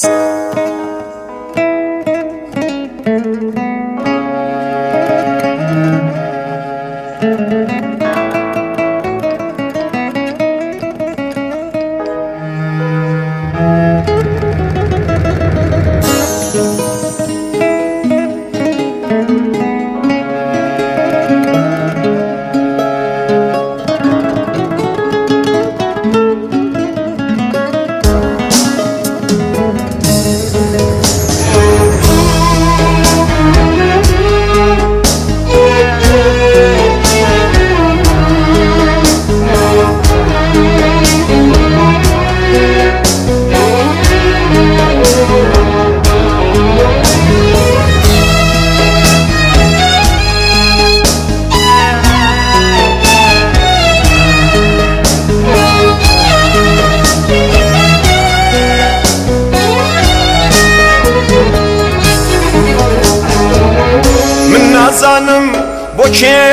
نازانم بۆ کێ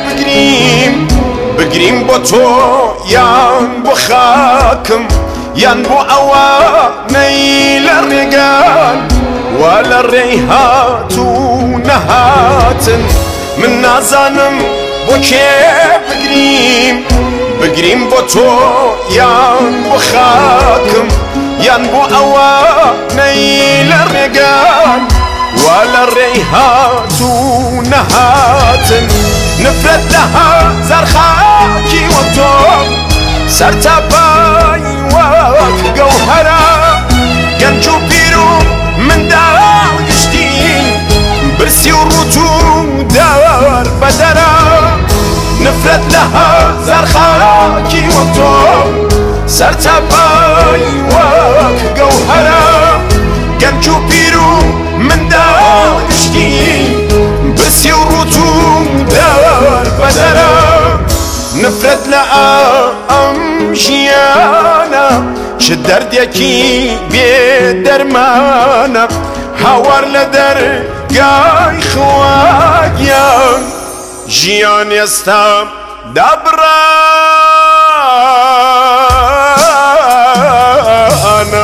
بگریم بۆ تۆ یان بۆ خاکم یان بۆ ئەوانەی لە ڕێگان وا لە ڕێی هاتوو نەهاتن. من نازانم بۆ کێ بگریم بۆ تۆ یان بۆ خاکم یان بۆ ئەوانەی لە ڕێگان وا لە ڕێی هاتوو نەهاتن. نفرەت لە هەزار خاکی وەک تۆ سەرتاپای وەک گەوهەرە گەنج و پیر و منداڵ گشتی برسی و ڕوت و دەر بەدەرە. نفرەت لە هەزار خاکی وەک تۆ سەرتاپای وەک گەوهەرە گەنج و پیر و منداڵ گشتی برسی و ڕوت و دەر بەدەرە. نفرەت لە ئەم ژیانە چ دەردێکی بێ دەرمانە هاوار لە دەرگای خواگیان ژیان ئێستا دابڕانە.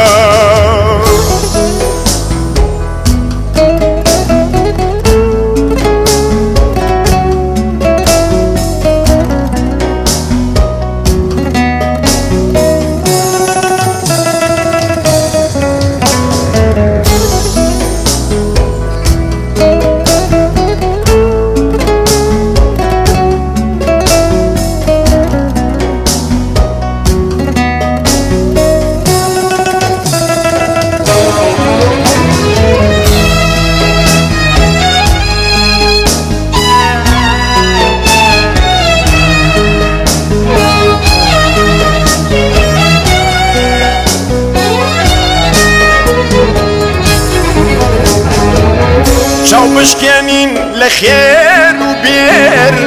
چاو بشکێنین لە خێر و بێر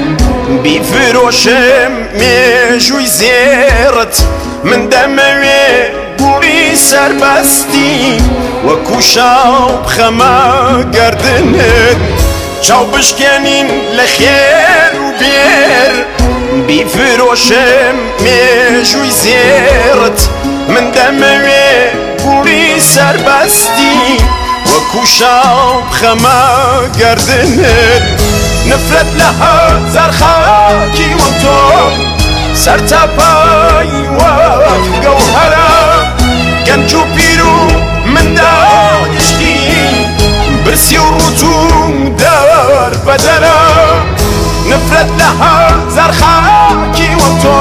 بیفرۆشم مێژووی زێڕت من دەمەوێ گوڵی سەربەستی وەکو شاو بخەمە گەردنت. چاو بشکێنین لە خێر و بێر بیفرۆشم مێژووی زێڕت من دەمەوێ گوڵی سەربەستی وەکو شاو بخەمە گەردنت. نفرەت لە هەزار خاکی وەک تۆ سەرتاپای وەک گەوهەرە گەنج و پیر و منداڵ گشتی برسی و ڕوت و دەر بەدەرە. نفرەت لە هەزار خاکی وەک تۆ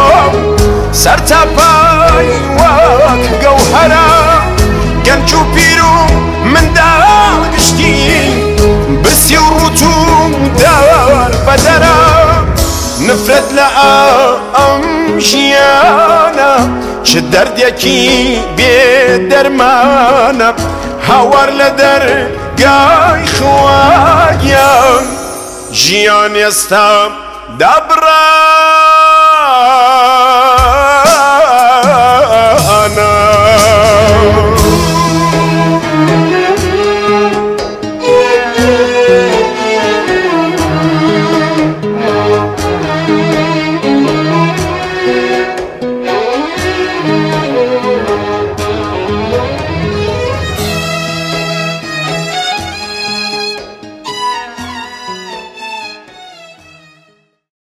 سەرتاپای وەک گەوهەرە گەنج و پیر و منداڵ گشتی برسی و ڕوت و دەر بەدەرە. نفرەت لە ئەم ژیانە چ دەردێکی بێ دەرمانە هاوار لە دەرگای خواگیان ژیان ئێستا دابڕانە.